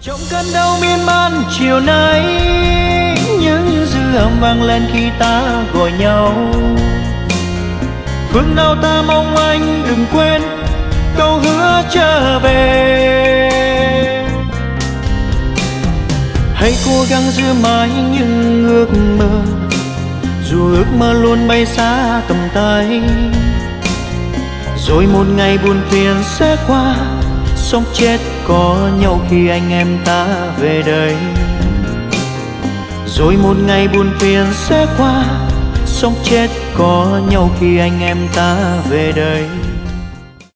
Trong cơn đau miên man chiều nay, những dư âm vang lên khi ta gọi nhau. Phương nào ta mong anh đừng quên câu hứa trở về. Hãy cố gắng giữ mãi những ước mơ, dù ước mơ luôn bay xa tầm tay. Rồi một ngày buồn phiền sẽ qua, sống chết có nhau khi anh em ta về đây. Rồi một ngày buồn phiền sẽ qua, sống chết có nhau khi anh em ta về đây.